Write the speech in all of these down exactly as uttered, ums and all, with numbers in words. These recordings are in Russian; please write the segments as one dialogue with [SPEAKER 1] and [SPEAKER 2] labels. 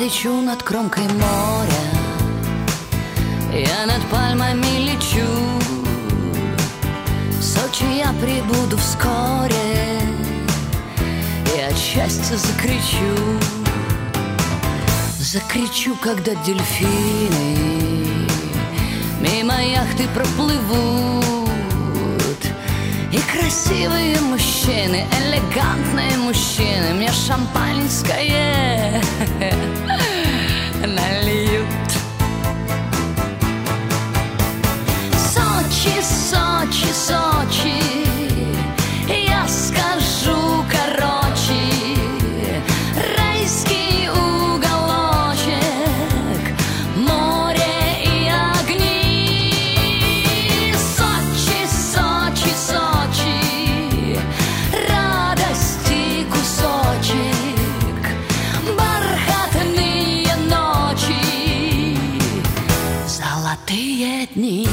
[SPEAKER 1] лечу над кромкой моря, я над пальмами лечу. В Сочи я прибуду вскоре, и от счастья закричу. Закричу, когда дельфины мимо яхты проплывут, и красивые мужчины, элегантные мужчины мне шампанское нальют. Сочи, Сочи, Сочи, я скажу короче, райский уголочек, море и огни. Сочи, Сочи, Сочи, радости кусочек, бархатные ночи, золотые дни.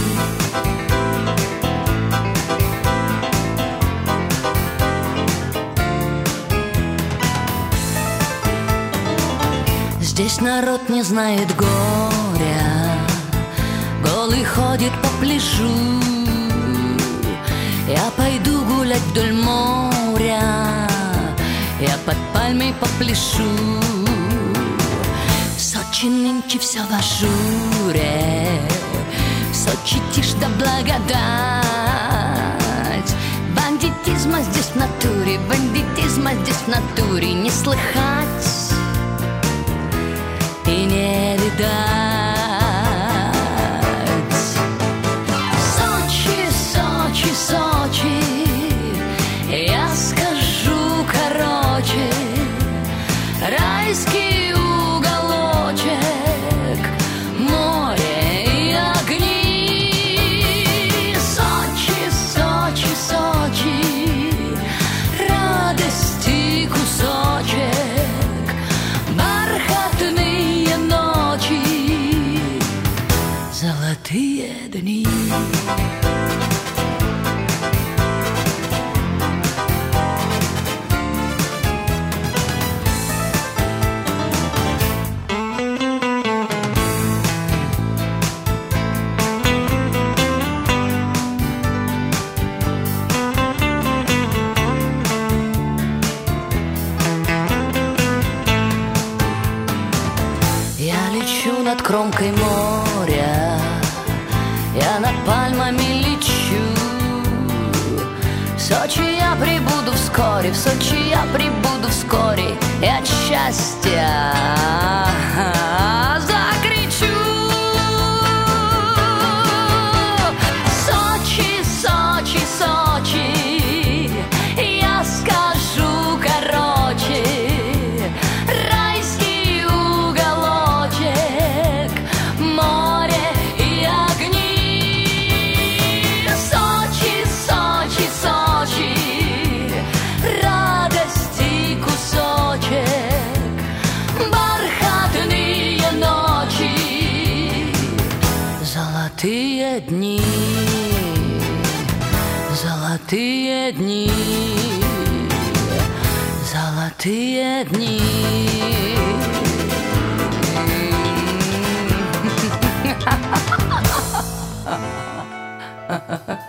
[SPEAKER 1] Здесь народ не знает горя, голый ходит по пляжу. Я пойду гулять вдоль моря, я под пальмой попляшу. В Сочи нынче все в ажуре, в Сочи тишь да благодать. Бандитизма здесь в натуре, бандитизма здесь в натуре не слыхать и не видать. Сочи, Сочи, Сочи, я скажу короче, райский уголочек, море и огни. Сочи, Сочи, Сочи, радости кусочек, бархатный ночи, золотые дни. Я лечу над кромкой моря, я над пальмами лечу. В Сочи я прибуду вскоре, в Сочи я прибуду вскоре, и от счастья закричу. Сочи, Сочи, Сочи, я скажу короче, райский уголочек, море и огни. Сочи, Сочи, Сочи, радости кусочек, бархатные ночи, золотые дни, золотые дни, золотые дни. Ha ha ha ha.